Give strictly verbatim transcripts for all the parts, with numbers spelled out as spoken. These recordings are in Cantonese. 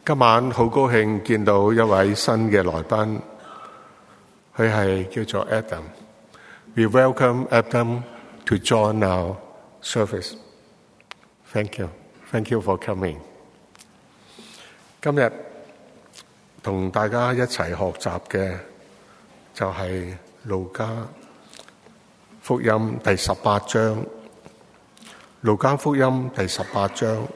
今晚好高興見到一位新嘅來賓，佢係叫做 Adam。We welcome Adam to join our service. Thank you, thank you for coming. 今日同大家一齊學習嘅就係路加福音第十八章。路加福音第十八章。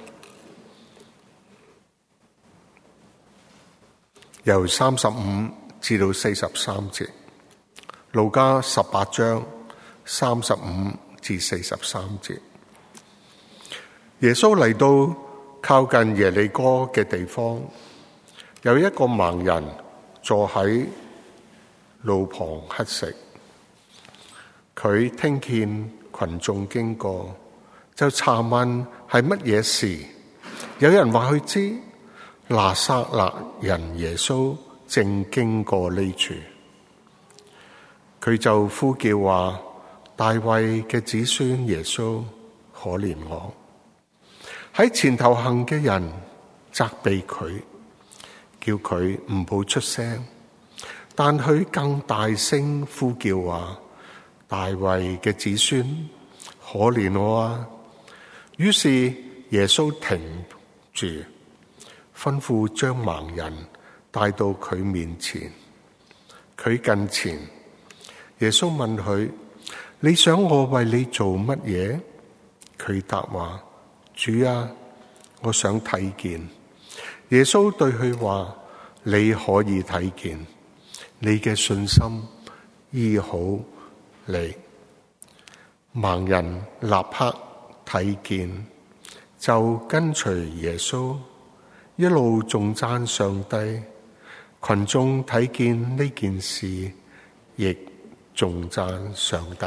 由三十五至到四十三節，路加十八章三十五至四十三節。耶穌嚟到靠近耶利哥嘅地方，有一個盲人坐喺路旁乞食。佢聽見群眾經過，就查問係乜嘢事。有人話佢知。拿撒勒人耶穌正經過呢處，佢就呼叫話：大衛嘅子孫耶穌，可憐我！喺前頭行嘅人責備佢，叫佢唔好出聲，但佢更大聲呼叫話：大衛嘅子孫，可憐我啊！於是耶穌停住，吩咐將盲人帶到佢面前。佢近前，耶穌問佢：你想我為你做乜嘢？佢答話：主啊，我想睇見。耶穌對佢話：你可以睇見，你嘅信心醫好你。盲人立刻睇見，就跟隨耶穌。一路頌讚上帝，群眾睇見呢件事，亦頌讚上帝。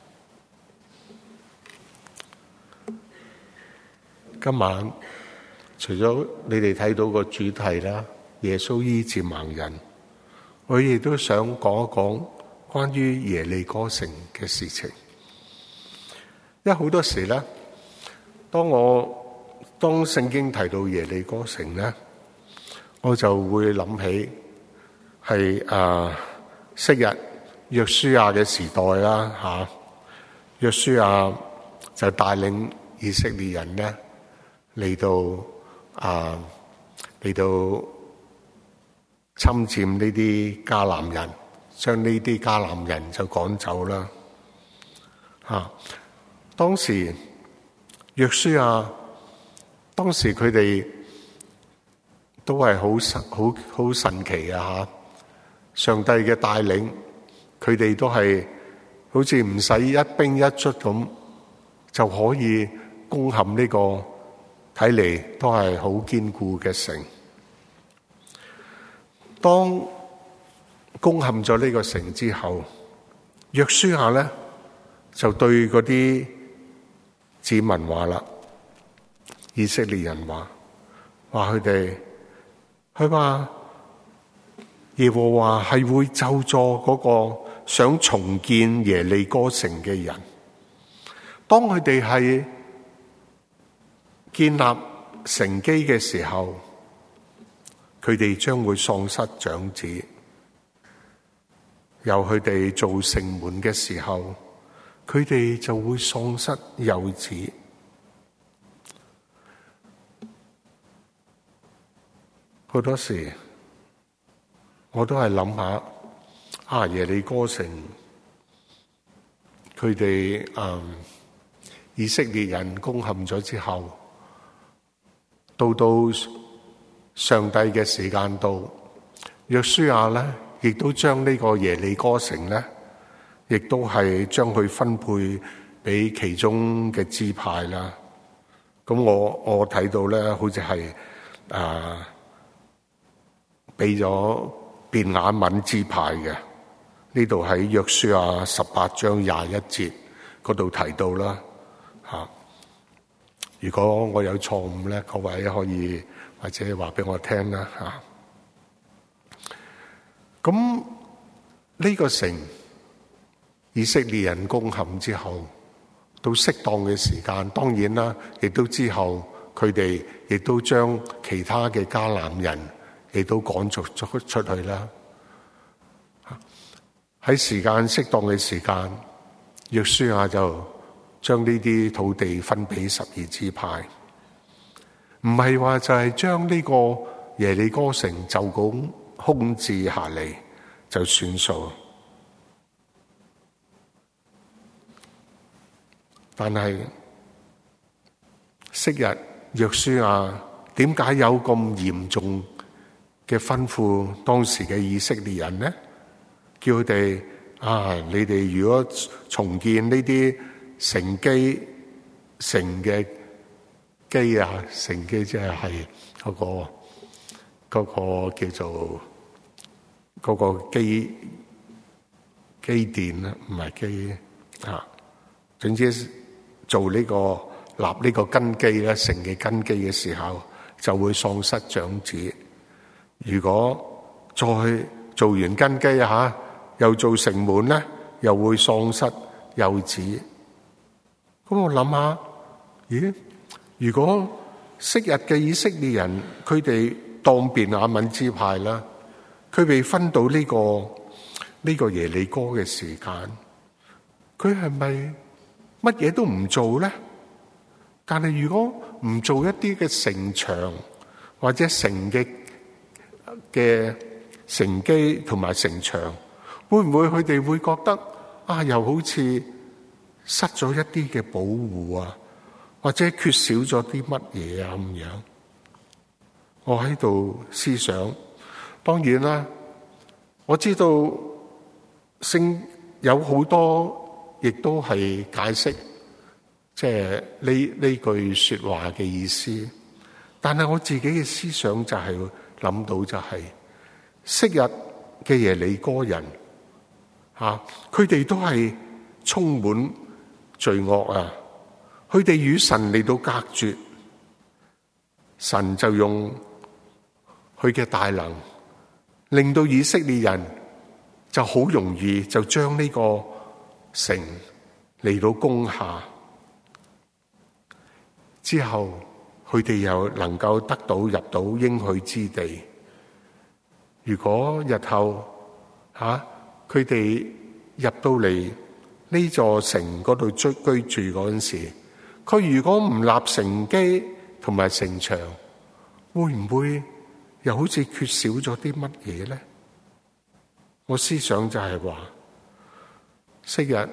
今晚除咗你哋睇到個主題啦，耶穌醫治盲人，我亦都想講一講關於耶利哥城嘅事情。因為好多時咧，當我當聖經提到耶利哥城咧，我就會諗起係啊昔日約書亞嘅時代啦嚇。約書亞就帶領以色列人咧嚟到啊嚟到侵佔呢啲迦南人，將呢啲迦南人就趕走啦嚇。當時約書亞當時佢哋都係好神好好神奇啊！吓，上帝嘅帶領，佢哋都係好似唔使一兵一卒咁就可以攻陷呢個睇嚟都係好堅固嘅城。當攻陷咗呢個城之後，約書亞咧就對嗰啲子民話啦。以色列人話話佢哋，佢話耶和華係會咒詛嗰個想重建耶利哥城嘅人。當佢哋係建立城基嘅時候，佢哋將會喪失長子；由佢哋做城門嘅時候，佢哋就會喪失幼子。好多時我都係諗下，啊耶利哥城，佢哋誒以色列人攻陷咗之後，到到上帝嘅時間到，約書亞咧，亦都將呢個耶利哥城咧，亦都係將佢分配俾其中嘅支派啦。咁我我睇到咧，好似係誒。俾咗便雅憫支派嘅，呢度喺約書亞十八章廿一節嗰度提到啦嚇。如果我有錯誤咧，各位可以或者話俾我聽啦嚇。咁呢個城以色列人攻陷之後，到適當嘅時間，當然啦，亦都之後佢哋亦都將其他嘅迦南人亦都趕逐出出去啦。喺時間適當嘅時間，約書亞就將呢啲土地分俾十二支派，唔係話就係將呢個耶利哥城就咁空置下嚟就算數。但係昔日約書亞點解有咁嚴重嘅吩咐當時嘅以色列人呢？叫佢哋啊，你哋如果重建呢啲城基城嘅基啊，城基即係係嗰個嗰個叫做嗰個基基甸啦，唔係基啊，總之做呢個立呢個根基咧，城嘅根基嘅時候就會喪失長子。如果再做完根基吓，又做城門咧，又會喪失幼子。咁我諗下，咦？如果昔日嘅以色列人，佢哋當便雅憫支派啦，佢被分到呢個呢個耶利哥嘅時間，佢係咪乜嘢都唔做咧？但係如果唔做一啲嘅城牆或者城嘅嘅城基同埋城牆，會唔會佢哋會覺得啊，又好似失咗一啲嘅保護啊，或者缺少咗啲乜嘢啊咁樣？我喺度思想，當然啦，我知道聖有好多亦都係解釋，即係呢呢句說話嘅意思。但係我自己嘅思想就係諗到就係、是、昔日嘅耶利哥人吓，佢哋都係充滿罪惡啊！佢哋與神嚟到隔絕，神就用佢嘅大能，令到以色列人就好容易就將呢個城嚟到攻下，之後佢哋又能夠得到入到應許之地。如果日後吓佢哋入到嚟呢座城嗰度居居住嗰陣時，佢如果唔立城基同埋城牆，會唔會又好似缺少咗啲乜嘢咧？我思想就係話，昔日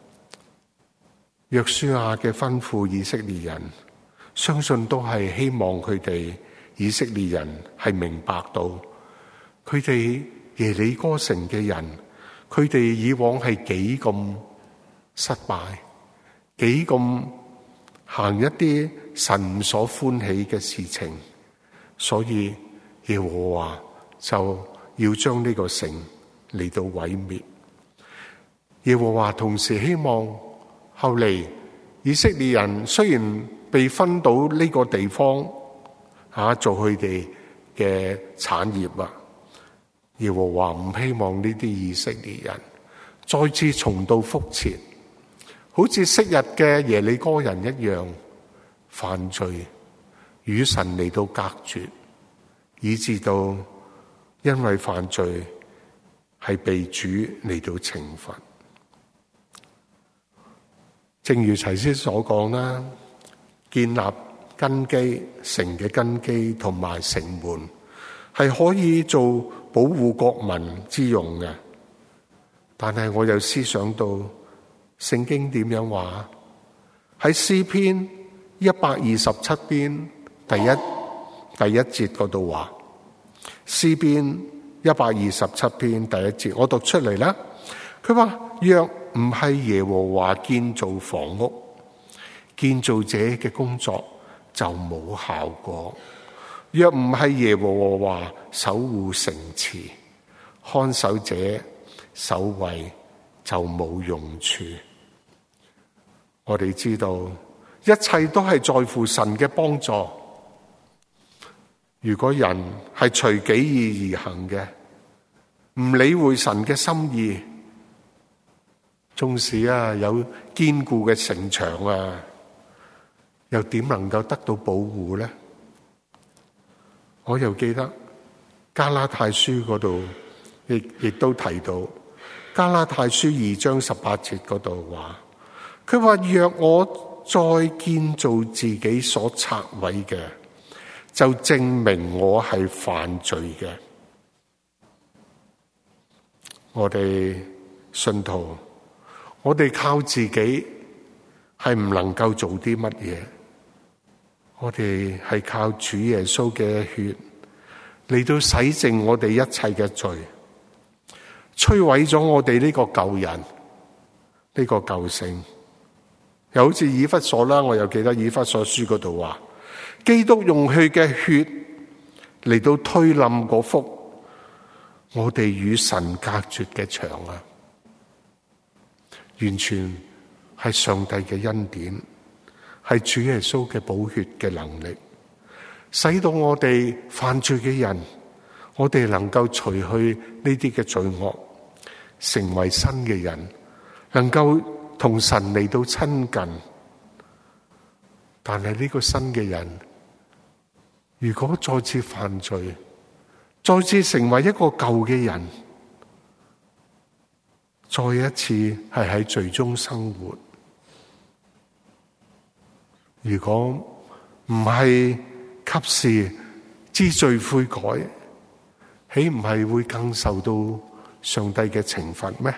約書亞嘅吩咐以色列人，相信都係希望佢哋以色列人係明白到，佢哋耶利哥城嘅人，佢哋以往係幾咁失敗，幾咁行一啲神所歡喜嘅事情，所以耶和華就要將呢個城嚟到毀滅。耶和華同時希望後嚟以色列人雖然被分到呢個地方吓做佢哋嘅產業啊，耶和華唔希望呢啲以色列人再次重蹈覆轍，好似昔日嘅耶利哥人一樣犯罪，與神嚟到隔絕，以致到因為犯罪係被主嚟到懲罰。正如齊先所講啦，建立根基，城嘅根基同埋城門係可以做保護國民之用嘅。但係我又思想到聖經點樣話，喺詩篇一百二十七篇第一第一節嗰度話，詩篇一百二十七篇第一節，我讀出嚟啦。佢話，若唔係耶和華建造房屋，建造者嘅工作就冇效果；若唔係耶和華守護城池，看守者守衛就冇用處。我哋知道一切都係在乎神嘅幫助。如果人係隨己意而行嘅，唔理會神嘅心意，縱使啊有堅固嘅城牆啊， 又點能夠得到保護呢？我又記得加拉太書嗰度亦亦都提到，加拉太書二章十八節嗰度話，佢話若我再建造自己所拆毀嘅，就證明我係犯罪嘅。我哋信徒，我哋靠自己係唔能夠做啲乜嘢，我哋係靠主耶穌嘅血嚟到洗淨我哋一切嘅罪，摧毀咗我哋呢個舊人，呢個舊性。又好似以弗所啦，我又記得以弗所書嗰度話，基督用佢嘅血嚟到推冧嗰幅我哋與神隔絕嘅牆啊，完全係上帝嘅恩典，係主耶穌嘅寶血嘅能力，使到我哋犯罪嘅人，我哋能夠除去呢啲嘅罪惡，成為新嘅人，能夠同神嚟到親近。但係呢個新嘅人，如果再次犯罪，再次成為一個舊嘅人，再一次係喺罪中生活，如果唔係及時知罪悔改，豈唔係會更受到上帝嘅懲罰咩？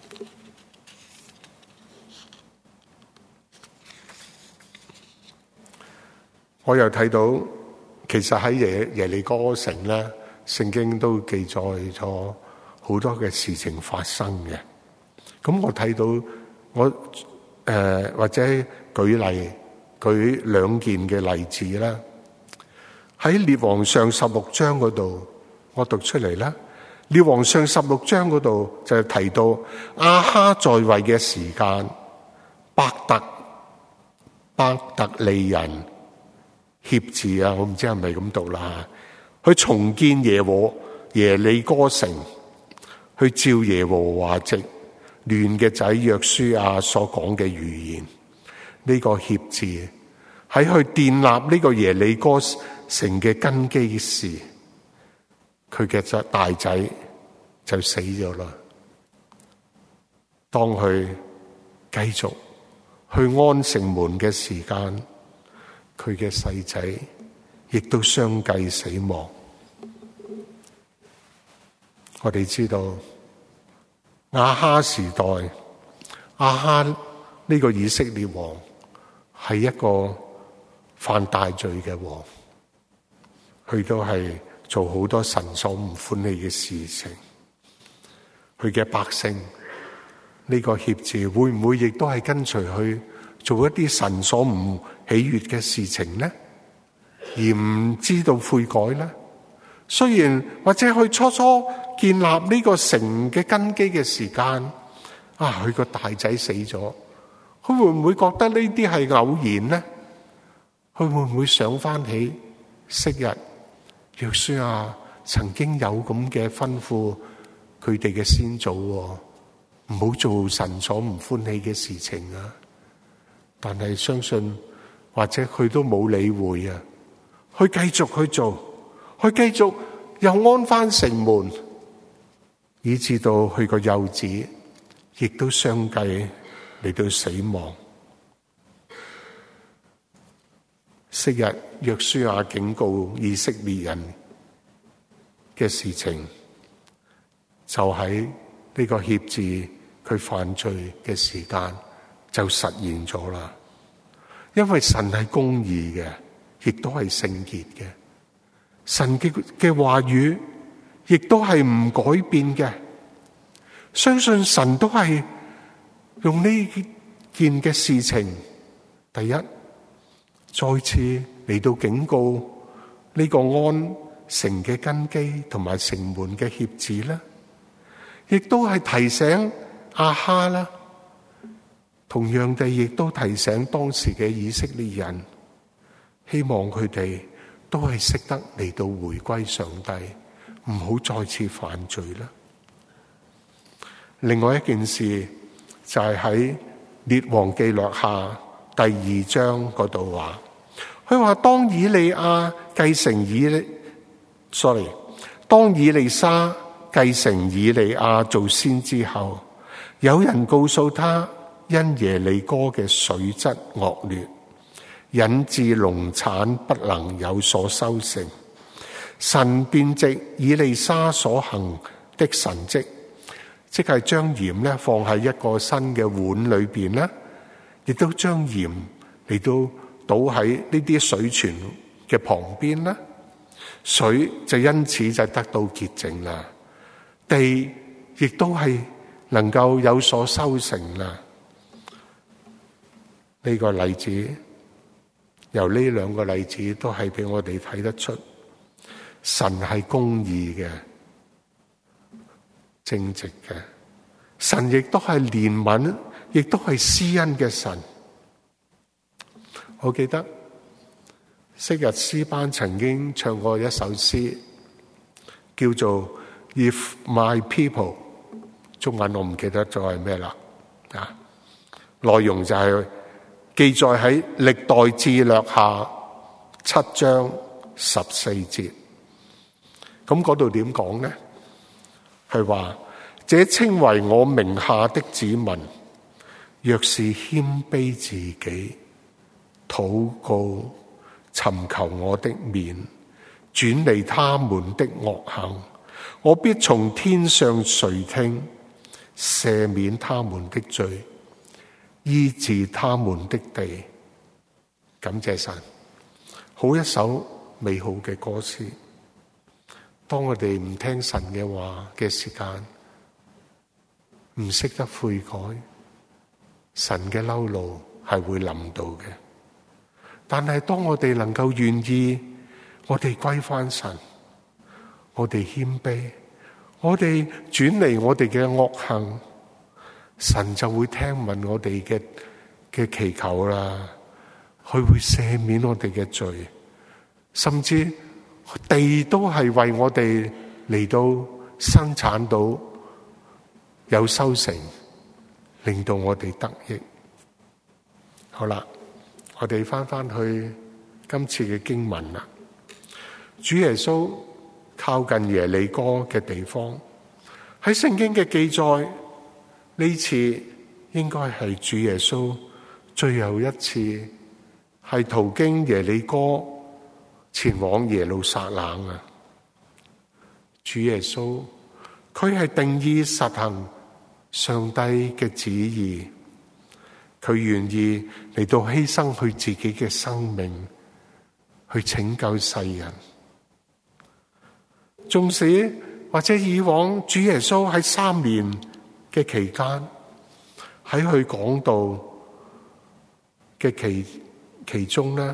我又睇到，其實喺耶耶利哥城咧，聖經都記載咗好多嘅事情發生嘅。咁我睇到我誒、呃、或者舉例舉兩件嘅例子啦。喺列王上十六章嗰度，我讀出嚟啦。列王上十六章嗰度就提到亞哈在位嘅時間，伯特伯特利人協字啊，我唔知係咪咁讀啦。去重建耶和耶利哥城，去照耶和華藉亂嘅仔約書亞所講嘅預言，呢、這個協字喺去建立呢個耶利哥城嘅根基時，佢嘅大仔就死咗啦。當佢繼續去安城門嘅時間，佢嘅細仔亦都相繼死亡。我哋知道亞哈時代，亞哈呢個以色列王係一個犯大罪嘅王，佢都係做好多神所唔歡喜嘅事情。佢嘅百姓呢個協字會唔會亦都係跟隨去做一啲神所唔喜悅嘅事情呢？而唔知道悔改呢？雖然或者佢初初建立呢個城嘅根基嘅時間，啊，佢個大仔死咗，佢會唔會覺得呢啲係偶然呢？佢會唔會想翻起昔日約書亞曾經有咁嘅吩咐佢哋嘅先祖，唔好做神所唔歡喜嘅事情啊？但係相信或者佢都冇理會啊，佢繼續去做，佢繼續又安翻城門，以至到佢個幼子亦都相繼嚟到死亡。昔日約書亞警告以色列人嘅事情，就喺呢個協志佢犯罪嘅時間就實現咗啦。因為神係公義嘅，亦都係聖潔嘅。神嘅嘅話語亦都係唔改變嘅。相信神都係用呢件嘅事情，第一再次嚟到警告呢個安城嘅根基同埋城門嘅協志啦，亦都係提醒亞哈啦。同樣地，亦都提醒當時嘅以色列人，希望佢哋都係識得嚟到回歸上帝，唔好再次犯罪啦。另外一件事就係喺列王記略下第二章嗰度話，佢話當以利亞繼承以利 sorry， 當以利沙繼承以利亞做先之後，有人告訴他，因耶利哥嘅水質惡劣，引致農產不能有所收成，神便藉以利沙所行的神蹟，即係將鹽咧放喺一個新嘅碗裏邊咧，亦都將鹽嚟到倒喺呢啲水泉嘅旁邊啦，水就因此就得到潔淨啦，地亦都係能夠有所收成啦。呢個例子，由呢兩個例子都係俾我哋睇得出，神係公義嘅、正直嘅，神亦都係憐憫，亦都係施恩嘅神。我記得昔日詩班曾經唱過一首詩，叫做 If My People， 中文我唔記得咗係咩啦。啊，內容就係記載喺歷代志略下七章十四節。咁嗰度點講呢？係話，這稱為我名下的子民，若是謙卑自己，禱告尋求我的面，轉離他們的惡行，我必從天上垂聽，赦免他們的罪，醫治他們的地。感謝神，好一首美好嘅歌詞。當我哋唔聽神嘅話嘅時間，唔識得悔改，神嘅嬲怒係會臨到嘅。但係當我哋能夠願意，我哋歸翻神，我哋謙卑，我哋轉離我哋嘅惡行，神就會聽聞我哋嘅嘅祈求啦，佢會赦免我哋嘅罪，甚至地都係為我哋嚟到生產到有收成，令到我哋得益。好啦，我哋翻翻去今次嘅經文啦。主耶穌靠近耶利哥嘅地方，喺聖經嘅記載，呢次應該係主耶穌最後一次係途經耶利哥前往耶路撒冷啊！主耶穌佢係定意實行上帝嘅旨意，佢願意嚟到犧牲佢自己嘅生命去拯救世人。縱使或者以往主耶穌喺三年嘅期間，喺佢講道嘅其其中咧，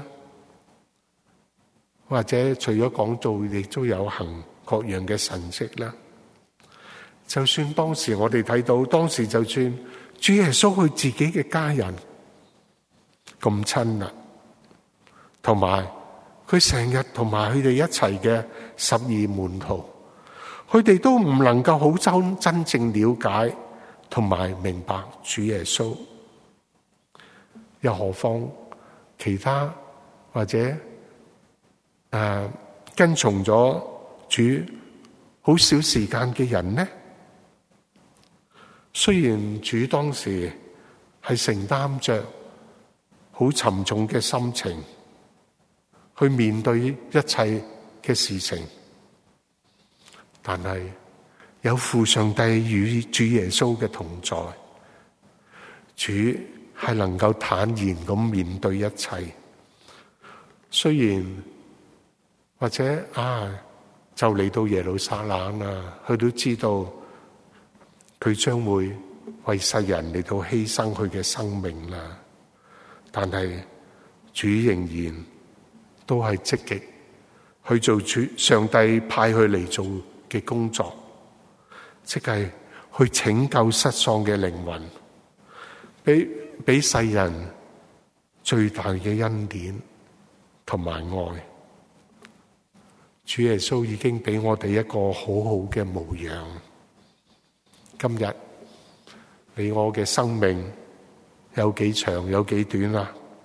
或者除咗講道，亦都有行各樣嘅神蹟啦。就算當時我哋睇到，當時就算主耶穌佢自己嘅家人咁親密，同埋佢成日同埋佢哋一齊嘅十二門徒，佢哋都唔能夠好真真正了解同埋明白主耶穌，又何況其他或者誒、呃、跟從咗主好少時間嘅人呢？雖然主當時係承擔着好沉重嘅心情去面對一切嘅事情，但係有父上帝與主耶穌嘅同在，主係能夠坦然咁面對一切。雖然或者啊，就嚟到耶路撒冷啦，佢都知道佢將會為世人嚟到犧牲佢嘅生命啦，但係主仍然都係積極去做主上帝派佢嚟做嘅工作，即係去拯救失喪嘅靈魂，俾俾世人最大嘅恩典同埋愛。主耶穌已經俾我哋一個好好嘅模樣。今日你我嘅生命有幾長有幾短啊？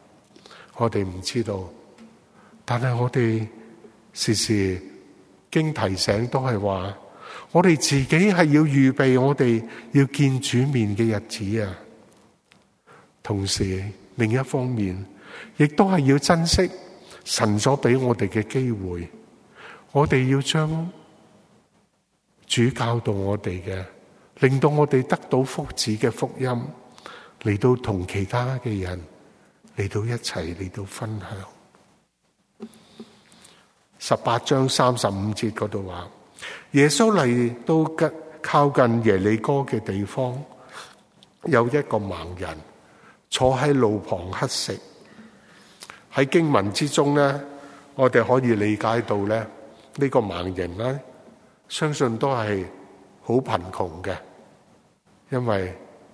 我哋唔知道，但係我哋時時經提醒都係話，我哋自己係要預備我哋要見主面嘅日子啊。同時另一方面，亦都係要珍惜神所俾我哋嘅機會，我哋要將主教導我哋嘅，令到我哋得到福祉嘅福音，嚟到同其他嘅人嚟到一齊嚟到分享。十八章三十五節嗰度話，耶穌嚟到靠近耶利哥嘅地方，有一個盲人坐喺路旁乞食。喺經文之中咧，我哋可以理解到咧，呢個盲人咧，相信都係好貧窮嘅，因為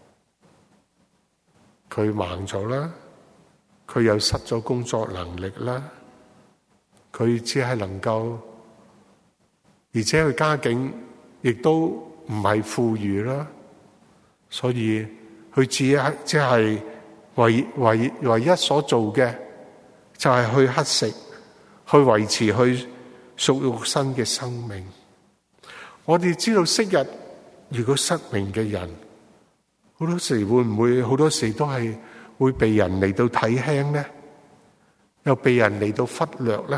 佢盲咗啦，佢又失咗工作能力啦，佢只係能夠，而且佢家境亦都唔係富裕啦，所以佢只係只係唯唯唯一所做嘅就係去乞食，去維持佢屬肉身嘅生命。我哋知道昔日如果失明嘅人，好多時會唔會好多時都係會被人嚟到睇輕呢？又被人嚟到忽略呢？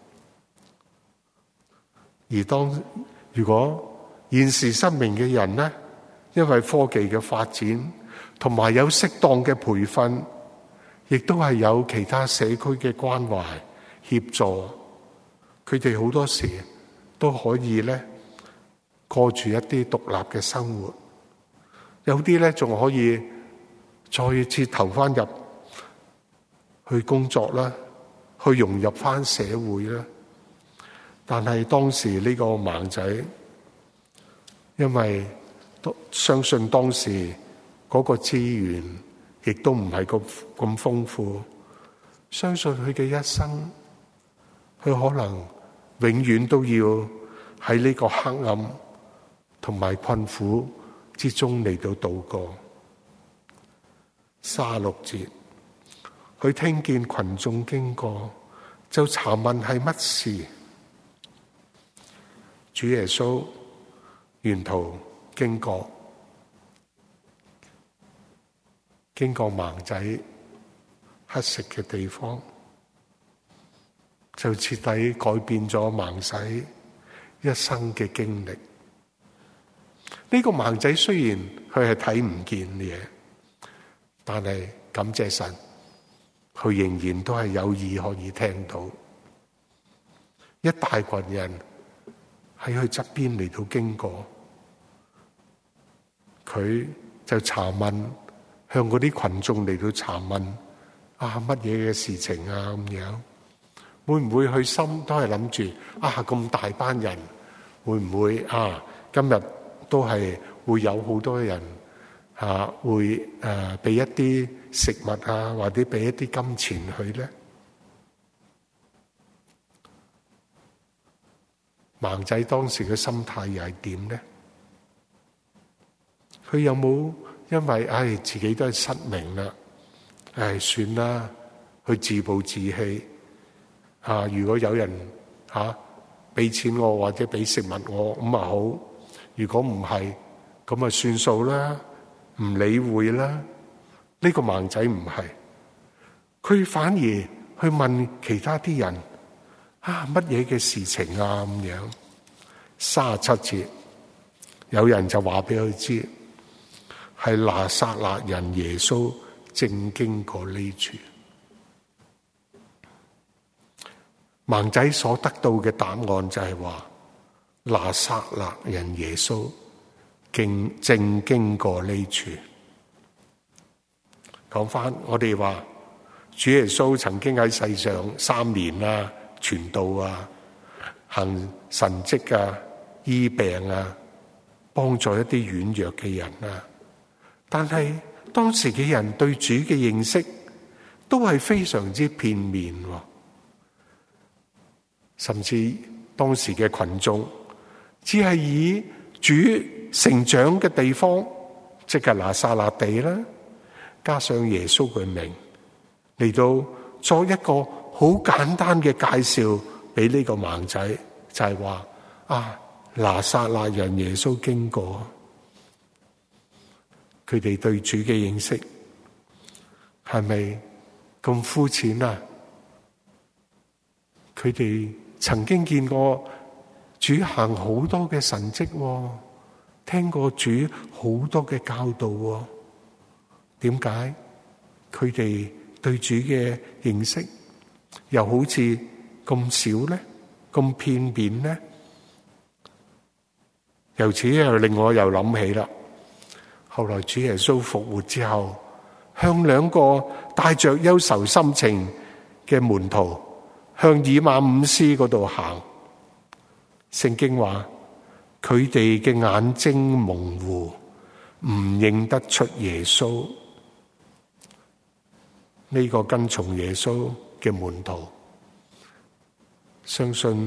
而當如果現時失明嘅人呢，因為科技嘅發展同埋有適當嘅培訓，亦都係有其他社區嘅關懷協助，佢哋好多時都可以咧過住一啲獨立嘅生活，有啲咧仲可以再次投翻入去工作啦，去融入翻社會啦。但係當時呢個盲仔，因為相信當時嗰個資源亦都唔係咁咁豐富，相信佢嘅一生，佢可能永遠都要喺呢個黑暗同埋困苦之中嚟到度過。三十六節，佢聽見群眾經過，就查問係乜事。主耶穌沿途經過，經過盲仔乞食嘅地方，就徹底改變咗盲仔一生嘅經歷。呢個盲仔雖然佢係睇唔見嘢，但係感謝神，佢仍然都係有耳可以聽到。一大群人喺佢側邊嚟到經過，佢就查問，向嗰啲群眾嚟到查問啊，乜嘢嘅事情啊咁樣，會唔會佢心都係諗住啊，咁大班人會唔會啊今日都係會有好多人啊會誒俾一啲食物啊，或者俾一啲金錢佢咧？盲仔當時嘅心態又係點咧？佢有冇因為唉自己都係失明啦，唉算啦，去自暴自棄啊？如果有人吓俾錢我或者俾食物我咁啊好，如果唔係咁啊算數啦，唔理會啦。呢個盲仔唔係，佢反而去問其他啲人啊，乜嘢嘅事情啊咁樣。三十七節，有人就話俾佢知，係拿撒勒人耶穌正經過呢處。盲仔所得到嘅答案就係話，拿撒勒人耶穌正正經過呢處。講翻我哋話，主耶穌曾經喺世上三年啊，傳道啊，行神蹟啊，醫病啊，幫助一啲軟弱嘅人啊。但係當時嘅人對主嘅認識都係非常之片面，甚至當時嘅群眾只係以主成長嘅地方，即係拿撒勒地啦，加上耶穌嘅名嚟到作一個好簡單嘅介紹俾呢個盲仔，就係話啊，拿撒勒人耶穌經過。佢哋對主嘅認識係咪咁膚淺啊？佢哋曾經見過主行好多嘅神蹟，聽過主好多嘅教導，點解佢哋對主嘅認識又好似咁少呢？咁片面呢？由此又令我又諗起啦。後來主耶穌復活之後，向兩個帶着憂愁心情嘅門徒向以馬忤斯嗰度行。聖經話佢哋嘅眼睛模糊，唔認得出耶穌。呢個跟從耶穌嘅門徒，相信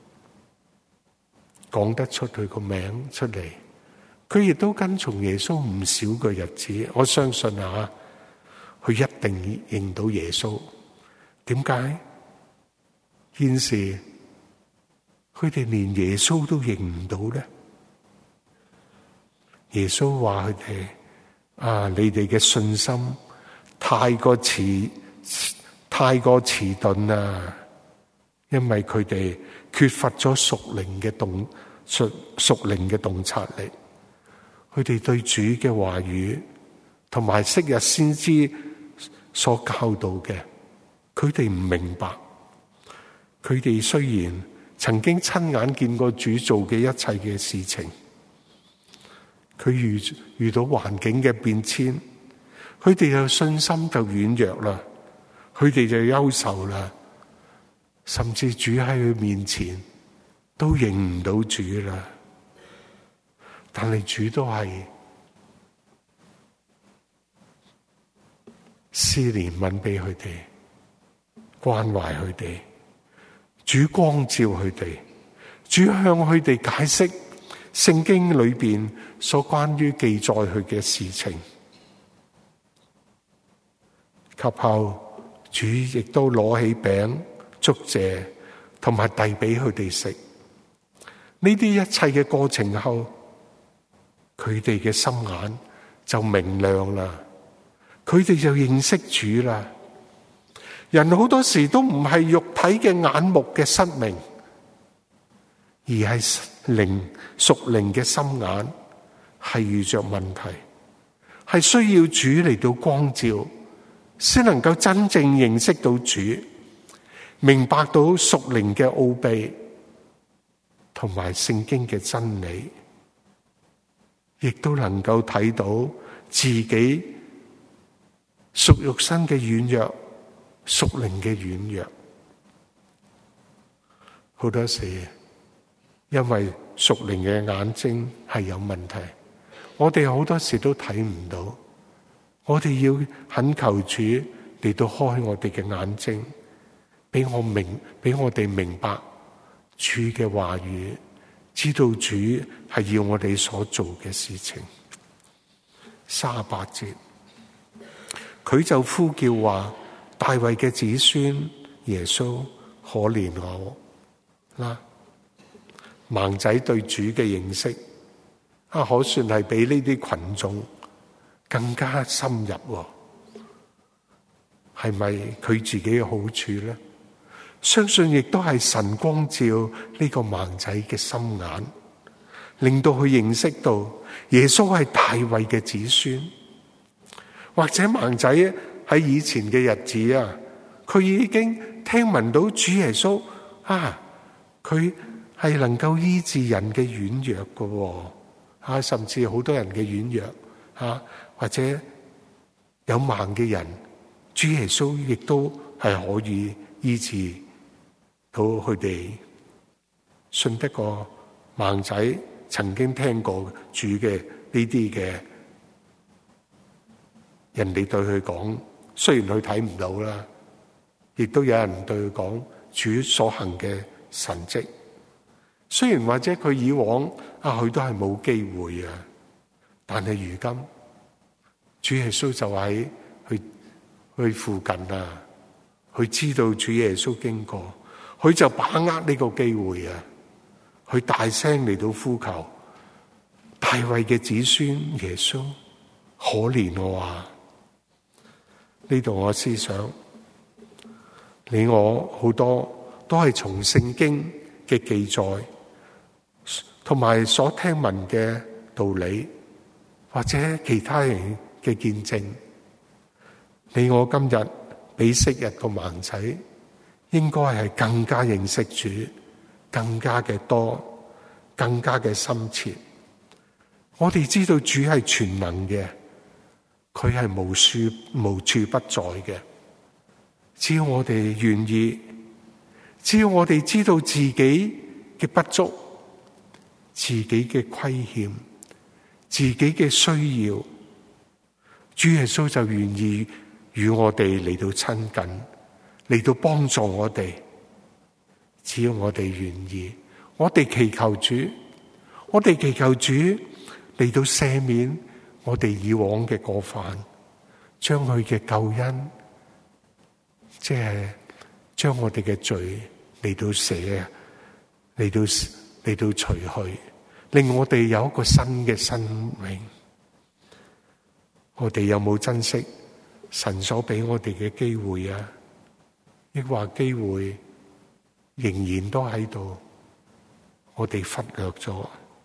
講得出佢個名出嚟。佢亦都跟從耶穌唔少嘅日子，我相信啊，佢一定認到耶穌。點解？現時佢哋連耶穌都認唔到咧？耶穌話佢哋啊，你哋嘅信心太過遲，太過遲鈍啊！因為佢哋缺乏咗屬靈嘅洞，屬屬靈嘅洞察力。佢哋對主嘅話語同埋昔日先知所教導嘅，佢哋唔明白。佢哋雖然曾經親眼見過主做嘅一切嘅事情，佢遇遇到環境嘅變遷，佢哋嘅信心就軟弱啦，佢哋就憂愁啦，甚至主喺佢面前都認唔到主啦。但係主都係施憐憫俾佢哋，關懷佢哋，主光照佢哋，主向佢哋解釋聖經裏邊所關於記載佢嘅事情。及後主亦都攞起餅祝謝，同埋遞俾佢哋食。呢啲一切嘅過程後，佢哋嘅心眼就明亮啦，佢哋就認識主啦。人好多時都唔係肉體嘅眼目嘅失明，而係靈屬靈嘅心眼係遇着問題，係需要主嚟到光照，先能夠真正認識到主，明白到屬靈嘅奧秘同埋聖經嘅真理，亦都能夠睇到自己屬肉身嘅軟弱，屬靈嘅軟弱。好多時因為屬靈嘅眼睛係有問題，我哋好多時都睇唔到。我哋要懇求主嚟到開我哋嘅眼睛，俾我明，俾我哋明白主嘅話語，知道主係要我哋所做嘅事情。三十八節，佢就呼叫話：大衛嘅子孫耶穌，可憐我啦！盲仔對主嘅認識啊，可算係比呢啲群眾更加深入。係咪佢自己嘅好處咧？相信亦都係神光照呢個盲仔嘅心眼，令到佢認識到耶穌係大衛嘅子孫。或者盲仔喺以前嘅日子啊，佢已經聽聞到主耶穌啊，佢係能夠醫治人嘅軟弱嘅，啊，甚至好多人嘅軟弱啊，或者有盲嘅人，主耶穌亦都係可以醫治到佢哋。信得過盲仔曾經聽過主嘅呢啲嘅人哋對佢講，雖然佢睇唔到啦，亦都有人對佢講主所行嘅神蹟。雖然或者佢以往啊，佢都係冇機會啊，但係如今主耶穌就喺佢佢附近啊， 佢知道主耶穌經過，佢就把握呢個機會啊，佢大聲嚟到呼求大衛嘅子孫耶穌，可憐我啊！呢度我思想，你我好多都係從聖經嘅記載同埋所聽聞嘅道理，或者其他人嘅見證，你我今日比昔日個盲仔應該係更加認識主，更加嘅多，更加嘅深切。我哋知道主係全能嘅，佢係無處無處不在嘅。只要我哋願意，只要我哋知道自己嘅不足，自己嘅虧欠，自己嘅需要，主耶穌就願意與我哋嚟到親近，嚟到幫助我哋。只要我哋願意，我哋祈求主，我哋祈求主嚟到赦免我哋以往嘅過犯，將佢嘅救恩，即係將我哋嘅罪嚟到寫，嚟到嚟到除去，令我哋有一個新嘅生命。我哋有冇珍惜神所俾我哋嘅機會啊？抑或機會仍然都喺度，我哋忽略咗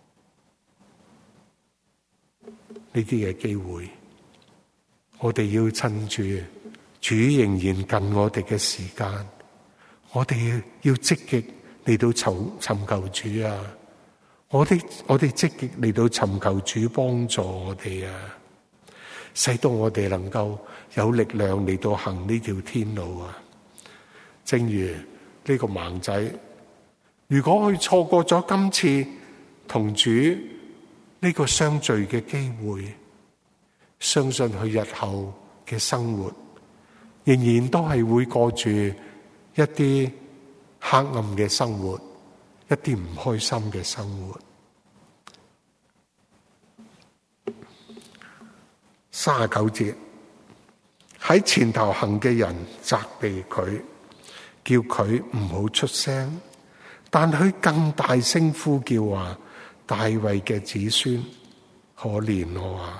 呢啲嘅機會。我哋要趁住主仍然近我哋嘅時間，我哋要積極嚟到尋尋求主啊！我哋我哋積極嚟到尋求主幫助我哋啊，使到我哋能夠有力量嚟到行呢條天路啊！正如呢個盲仔，如果佢錯過咗今次同主呢個相聚嘅機會，相信佢日後嘅生活仍然都係會過住一啲黑暗嘅生活，一啲唔開心嘅生活。三十九節，喺前頭行嘅人責備佢，叫佢唔好出聲，但佢更大聲呼叫話：大衛嘅子孫，可憐我啊！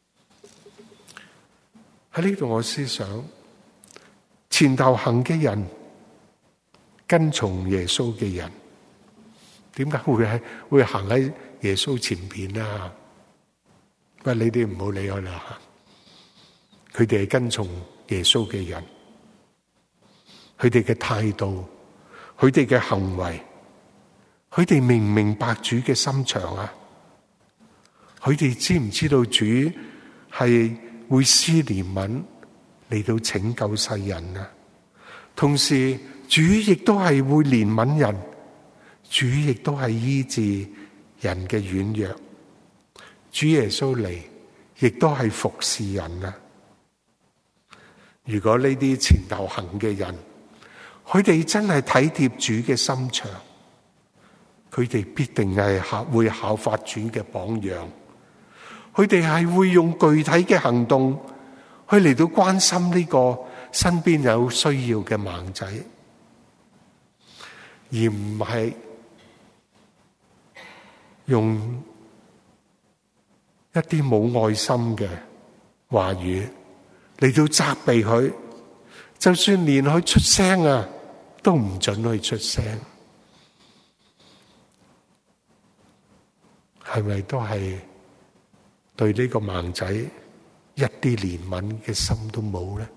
喺呢度我思想，前頭行嘅人，跟從耶穌嘅人，點解會係會行喺耶穌前邊啊？喂，你哋唔好理佢啦，佢哋係跟從耶穌嘅人，佢哋嘅態度，佢哋嘅行為，佢哋明唔明白主嘅心腸啊？佢哋知唔知道主係會施憐憫嚟到拯救世人啊？同時，主亦都係會憐憫人，主亦都係醫治人嘅軟弱。主耶穌嚟，亦都係服侍人啊！如果呢啲前頭行嘅人，佢哋真係體貼主嘅心腸，佢哋必定係效會效法主嘅榜樣。佢哋係會用具體嘅行動去嚟到關心呢個身邊有需要嘅盲仔，而唔係用一啲冇愛心嘅話語嚟到責備佢，就算連佢出聲啊，都唔准佢出聲，係咪都係對呢個盲仔一啲憐憫嘅心都冇咧？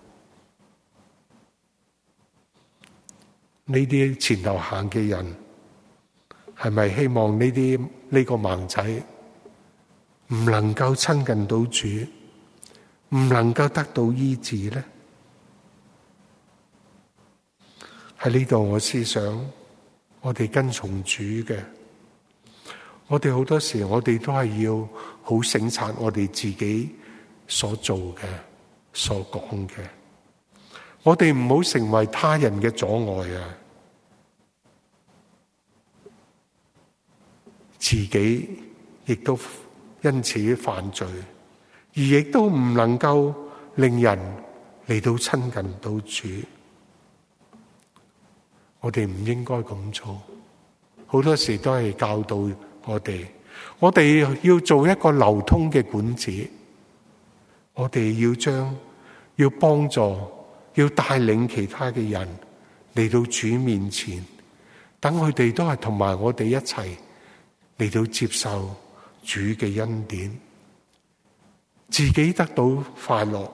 呢啲前頭行嘅人，係咪希望呢啲呢個盲仔唔能夠親近到主，唔能夠得到醫治咧？喺呢度我思想，我哋跟從主嘅，我哋好多時我哋都係要好省察我哋自己所做嘅、所講嘅，我哋唔好成為他人嘅阻礙啊！自己亦都因此犯罪，而亦都唔能夠令人嚟到親近到主。 我哋唔應該咁做。好多時都係教導我哋，我哋要做一個流通嘅管子，我哋要將要幫助，要帶領其他嘅人嚟到主面前，等佢哋都係同埋我哋一齊嚟到接受主嘅恩典，自己得到快樂，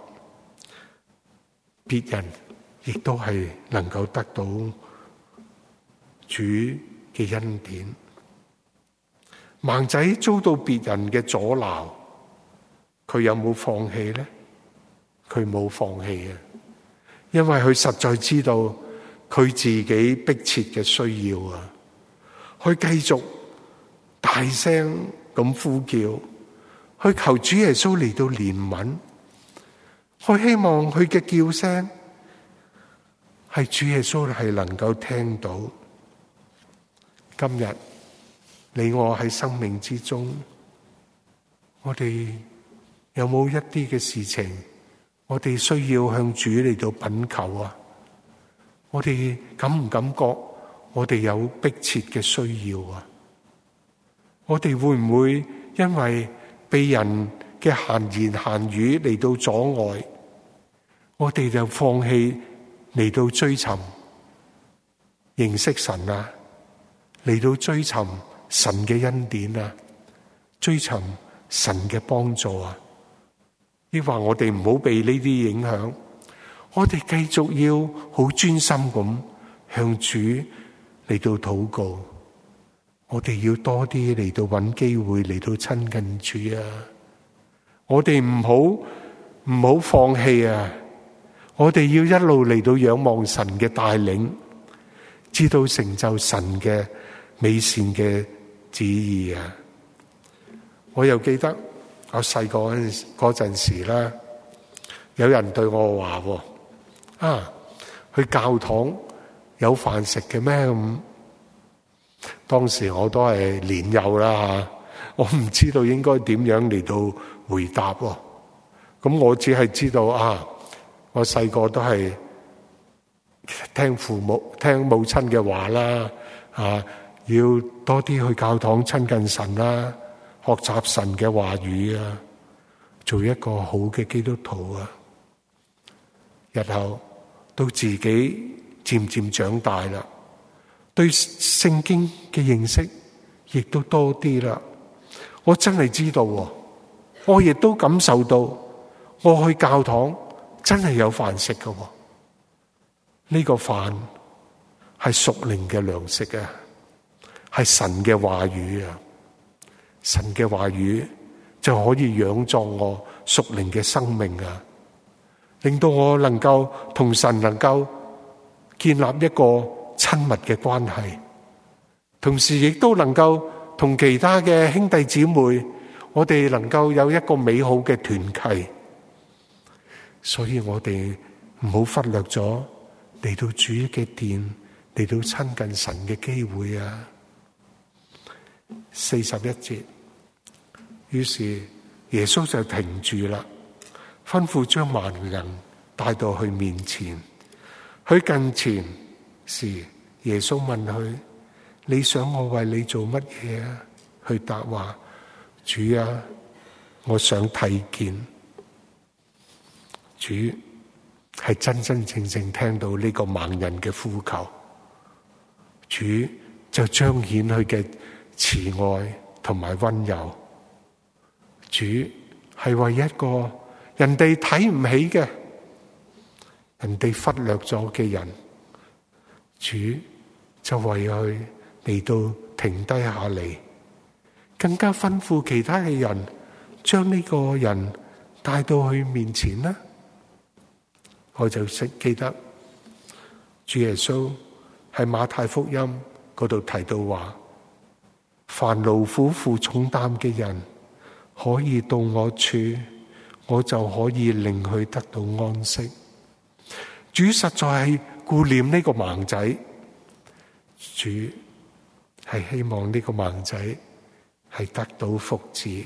別人亦都係能夠得到主嘅恩典。盲仔遭到別人嘅阻撓，佢有冇放棄呢？佢冇放棄啊，因為佢實在知道佢自己迫切嘅需要啊，佢繼續大聲咁呼叫，去求主耶穌嚟到憐憫，佢希望佢嘅叫聲係主耶穌係能夠聽到。今日你我喺生命之中，我哋有冇一啲嘅事情，我哋需要向主嚟到稟求啊？我哋感唔感覺我哋有迫切嘅需要啊？我哋會唔會因為被人嘅閒言閒語嚟到阻礙，我哋就放棄嚟到追尋認識神啊，嚟到追尋神嘅恩典啊，追尋神嘅幫助啊？抑或我哋唔好被呢啲影響，我哋繼續要好專心咁向主嚟到禱告，我哋要多啲嚟到揾機會嚟到親近主啊！我哋唔好唔好放棄啊！我哋要一路嚟到仰望神嘅帶領，知道成就神嘅美善嘅旨意啊！我又記得我細個嗰陣時啦，有人對我話：啊，去教堂有飯食嘅咩？咁當時我都係年幼啦，我唔知道應該點樣嚟到回答。咁我只係知道啊，我細個都係聽父母聽母親嘅話啦，啊，要多啲去教堂親近神啦，學習神嘅話語啊，做一個好嘅基督徒啊。日後到自己漸漸長大啦，對聖經嘅認識亦都多啲啦。我真係知道，我亦都感受到，我去教堂真係有飯食㗎。呢個飯係屬靈嘅糧食啊，係神嘅話語啊。神嘅話語就可以養壯我屬靈嘅生命啊，令到我能夠同神能夠建立一個親密嘅關係，同時亦都能夠同其他嘅兄弟姊妹，我哋能夠有一個美好嘅團契。所以我哋唔好忽略咗嚟到主嘅殿，嚟到親近神嘅機會啊。四十一節，於是耶穌就停住啦，吩咐將盲人帶到去面前。佢近前時，耶穌問佢：你想我為你做乜嘢啊？佢答話：主啊，我想睇見。主係真真正正聽到呢個盲人嘅呼求，主就彰顯佢嘅慈愛同埋溫柔。主係為一個人哋睇唔起嘅、人哋忽略咗嘅人，主就為佢嚟到停低下嚟，更加吩咐其他嘅人將呢個人帶到去面前啦。我就識記得主耶穌喺馬太福音嗰度提到話：凡勞苦負重擔嘅人可以到我處，我就可以令佢得到安息。主實在係顧念呢個盲仔，主係希望呢個盲仔係得到福祉。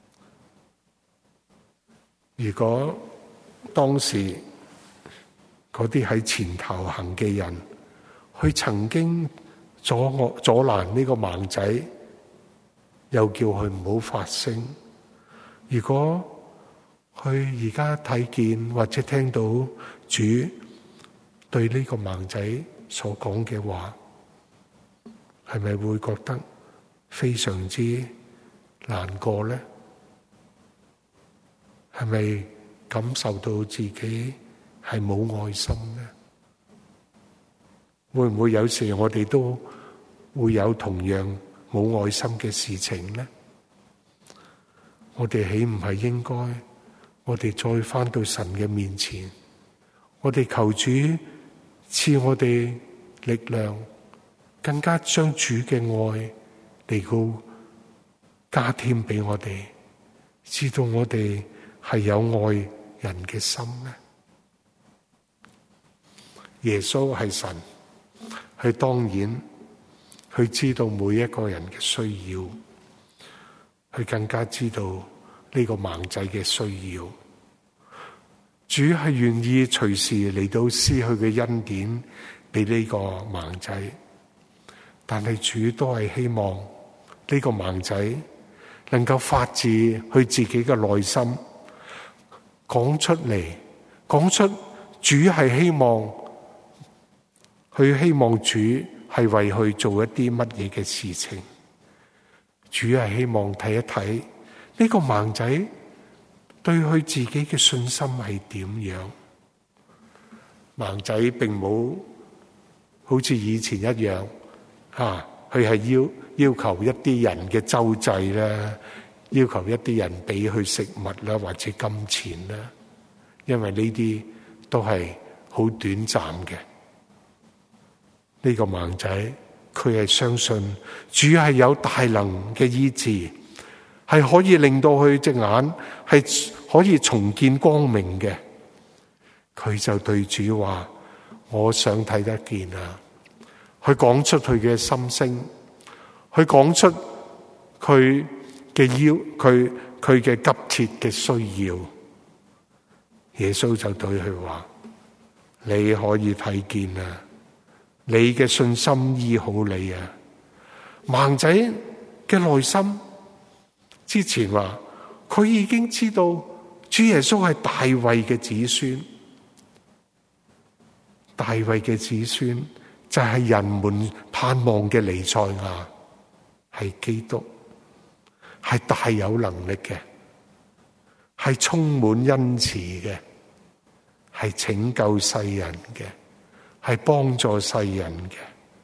如果當時嗰啲喺前頭行嘅人，佢曾經阻我阻攔呢個盲仔，又叫佢唔好發聲。如果佢而家睇見或者聽到主對呢個盲仔所講嘅話，係咪會覺得非常之難過呢？係咪感受到自己係冇愛心呢？會唔會有時我哋都會有同樣冇愛心嘅事情呢？我哋豈唔係應該，我哋再返到神嘅面前，我哋求主賜我哋力量，更加將主嘅愛嚟到加添俾我哋，知道我哋係有愛人嘅心呢？耶穌係神，佢當然佢知道每一個人嘅需要，佢更加知道呢個盲仔嘅需要。主係願意隨時嚟到施佢嘅恩典俾呢個盲仔，但係主都係希望呢個盲仔能夠發自佢自己嘅內心講出嚟，講出主係希望，佢希望主係為佢做一啲乜嘢嘅事情。主係希望睇一睇呢個盲仔對佢自己嘅信心係點樣。盲仔並冇好似以前一樣，吓佢係要要求一啲人嘅周濟啦，要求一啲人俾佢食物啦，或者金錢啦，因為呢啲都係好短暫嘅。呢個盲仔佢係相信主係有大能嘅醫治，係可以令到佢隻眼係可以重見光明嘅。佢就對主話：我想睇得見啊！佢講出佢嘅心聲，佢講出佢嘅要，佢佢嘅急切嘅需要。耶穌就對佢話：你可以睇見啊！你嘅信心醫好你啊！盲仔嘅內心之前話，佢已經知道主耶穌係大衛嘅子孫，大衛嘅子孫就係人們盼望嘅彌賽亞，係基督，係大有能力嘅，係充滿恩慈嘅，係拯救世人嘅，係幫助世人嘅。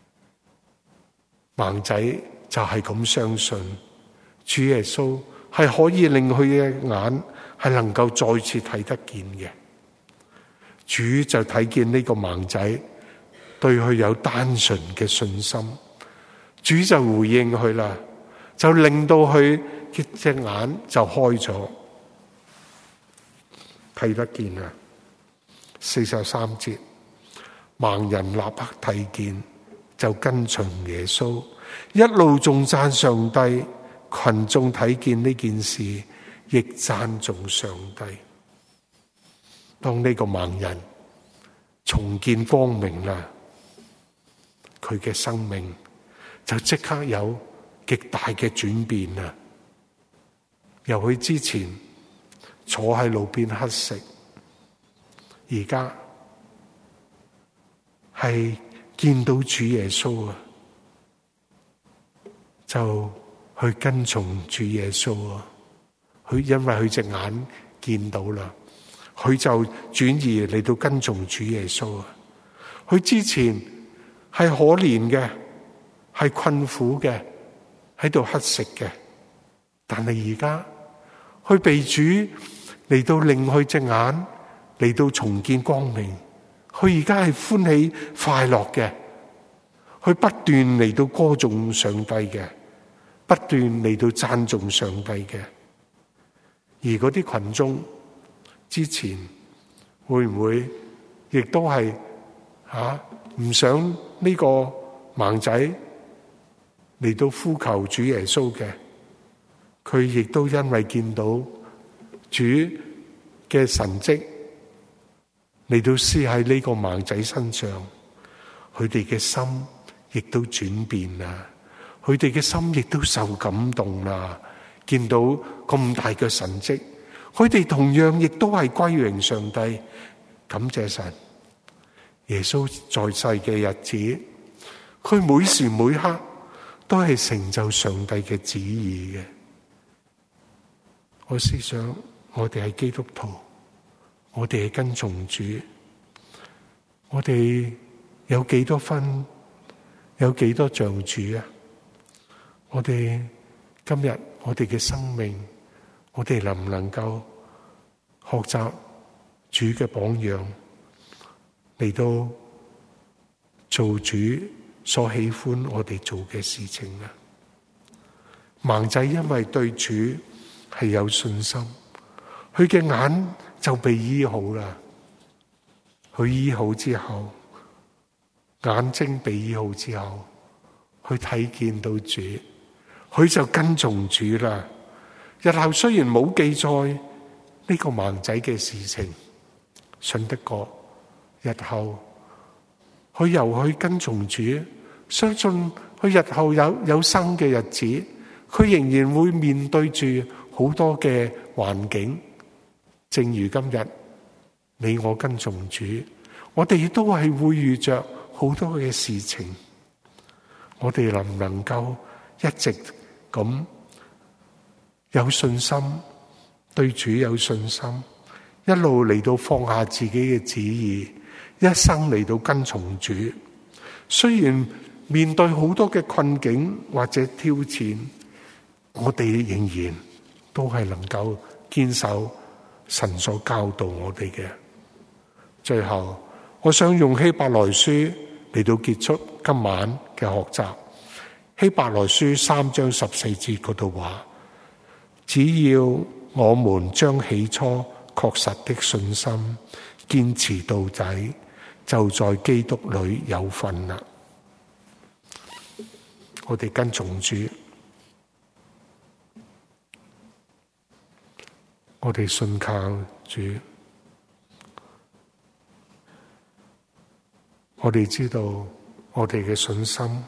盲仔就係咁相信主耶穌係可以令佢嘅眼係能夠再次睇得見嘅。主就睇見呢個盲仔對佢有單純嘅信心，主就回應佢啦，就令到佢嘅隻眼就開咗，睇得見啦。四十三節，盲人立刻睇見，就跟隨耶穌，一路仲讚上帝。群眾睇見呢件事，亦讚頌上帝。當呢個盲人重見光明啦，佢嘅生命就即刻有極大嘅轉變啦。由佢之前坐喺路邊乞食，而家係見到主耶穌啊，就去跟從主耶穌啊！佢因為佢隻眼見到啦，佢就轉移嚟到跟從主耶穌啊！佢之前係可憐嘅，係困苦嘅，喺度乞食嘅，但係而家佢被主嚟到令佢隻眼嚟到重見光明，佢而家係歡喜快樂嘅，佢不斷嚟到歌頌上帝嘅。不斷嚟到讚頌上帝嘅，而嗰啲群眾之前會唔會亦都係吓唔想呢個盲仔嚟到呼求主耶穌嘅？佢亦都因為見到主嘅神蹟嚟到施喺呢個盲仔身上，佢哋嘅心亦都轉變啦，佢哋嘅心亦都受感動啦，見到咁大嘅神蹟，佢哋同樣亦都係歸榮上帝，感謝神。耶穌在世嘅日子，佢每時每刻都係成就上帝嘅旨意嘅。我思想我哋係基督徒，我哋係跟從主，我哋有幾多分，有幾多像主啊？我哋今日我哋嘅生命，我哋能唔能夠學習主嘅榜樣，嚟到做主所喜歡我哋做嘅事情啊？盲仔因為對主係有信心，佢嘅眼就被醫好啦。佢醫好之後，眼睛被醫好之後，佢睇見到主，佢就跟從主啦。日後雖然冇記載呢個盲仔嘅事情，信得過，日後佢由佢跟從主，相信佢日後有有生嘅日子，佢仍然會面對住好多嘅環境。正如今日你我跟從主，我哋亦都係會遇着好多嘅事情。我哋能唔能夠一直咁有信心，對主有信心，一路嚟到放下自己嘅旨意，一生嚟到跟從主？雖然面對好多嘅困境或者挑戰，我哋仍然都係能夠堅守神所教導我哋嘅。最後，我想用希伯來書嚟到結束今晚嘅學習。希伯來書三章十四節嗰度話：只要我們將起初確實的信心堅持到底，就在基督裏有份啦。我哋跟從主，我哋信靠主，我哋知道我哋嘅信心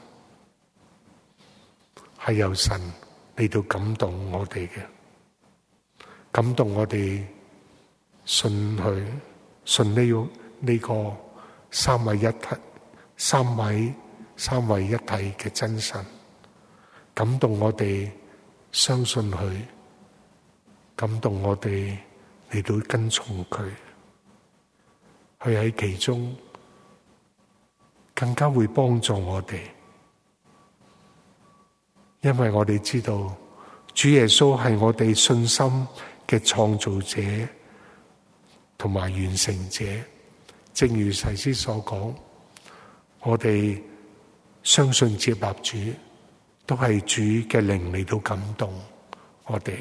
係由神嚟到感動我哋嘅，感動我哋信佢，信呢個呢個三位一體、三位三位一體嘅真神，感動我哋相信佢，感動我哋嚟到跟從佢，佢喺其中更加會幫助我哋，因為我哋知道主耶穌係我哋信心嘅創造者同埋完成者。正如祭司所講，我哋相信接納主，都係主嘅靈嚟到感動我哋。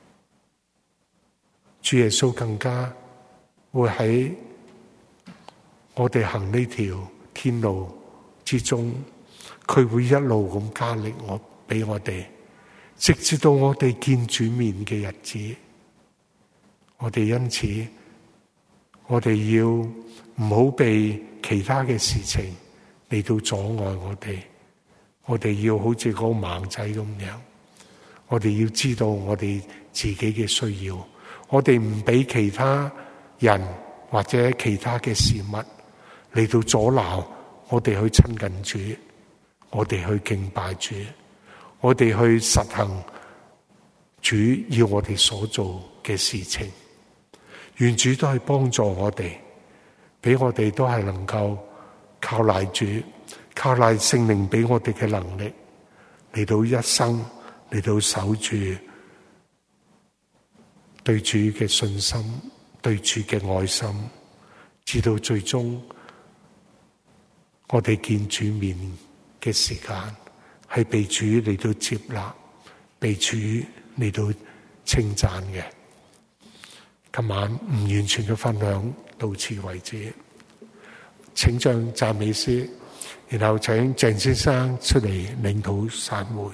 主耶穌更加會喺我哋行呢條天路之中，佢會一路咁加力我俾我哋，直至到我哋見主面嘅日子。我哋因此，我哋要唔好被其他嘅事情嚟到阻礙我哋。我哋要好似個盲仔咁樣，我哋要知道我哋自己嘅需要，我哋唔俾其他人或者其他嘅事物嚟到阻撓我哋去親近主，我哋去敬拜主，我哋去實行主要我哋所做嘅事情。願主都係幫助我哋，俾我哋都係能夠靠賴主，靠賴聖靈俾我哋嘅能力，嚟到一生嚟到守住對主嘅信心，對主嘅愛心，直到最終我哋見主面嘅時間，係被主嚟到接納，被主嚟到稱讚嘅。今晚唔完全嘅分享到此為止，請將讚美詩，然後請鄭先生出嚟領導散會。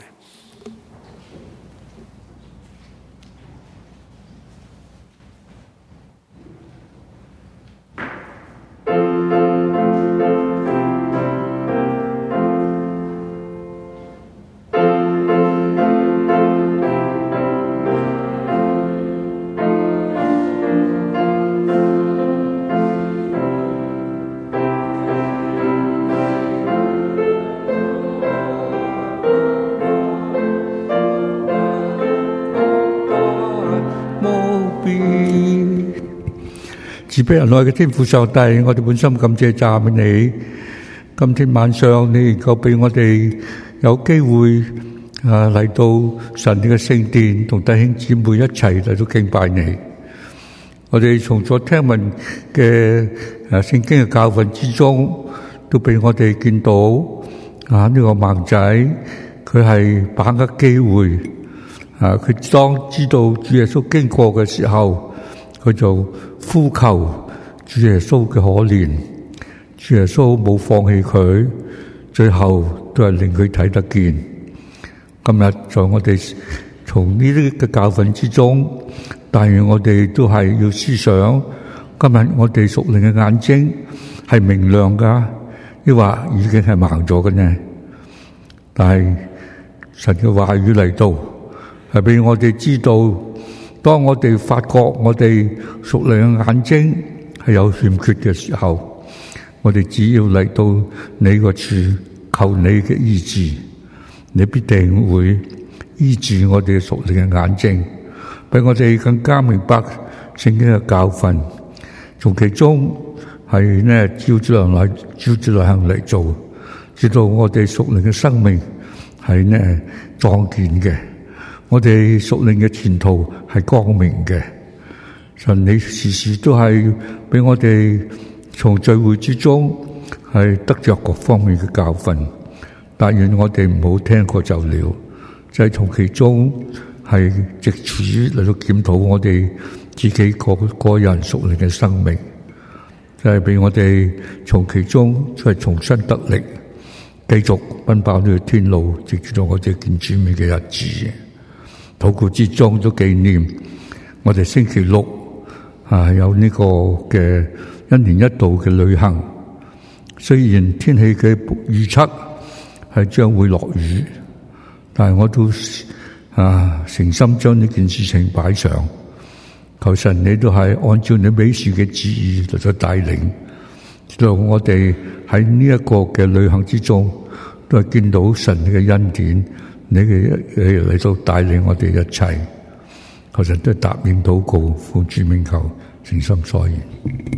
慈悲仁愛嘅天父上帝，我哋本心感謝讚美你。今天晚上你能夠俾我哋有機會啊嚟到神嘅聖殿，同弟兄姊妹一齊嚟到敬拜你。我哋從咗聽聞嘅啊聖經嘅教訓之中，都俾我哋見到啊呢個盲仔佢係把握機會啊，佢當知道主耶穌經過嘅時候，佢就呼求主耶穌嘅可憐。主耶穌冇放棄佢，最後都係令佢睇得見。今日在我哋從呢啲嘅教訓之中，但願我哋都係要思想，今日我哋屬靈嘅眼睛係明亮噶，抑或已經係盲咗嘅呢？但係神嘅話語嚟到，係俾我哋知道，當我哋發覺我哋屬靈嘅眼睛係有欠缺嘅時候，我哋只要嚟到你個處，求你嘅醫治，你必定會醫治我哋屬靈嘅眼睛，俾我哋更加明白聖經嘅教訓，從其中係呢照住良來照住良行嚟做，直到我哋屬靈嘅生命係呢壯健嘅，我哋屬靈嘅前途係光明嘅。神你時時都係俾我哋從聚會之中係得着各方面嘅教訓，但願我哋唔好聽過就了，就係從其中係藉此嚟到檢討我哋自己個個人屬靈嘅生命，就係俾我哋從其中再重新得力，繼續奔跑呢條天路，直至到我哋見主面嘅日子。禱告之中都紀念我哋星期六啊有呢個嘅一年一度嘅旅行，雖然天氣嘅預測係將會落雨，但係我都啊誠心將呢件事情擺上，求神你都係按照你美善嘅旨意嚟咗帶領，直到我哋喺呢一個嘅旅行之中，都係見到神嘅恩典，你嘅嚟到帶領我哋一切，求神都答應禱告，奉主名求，誠心所願。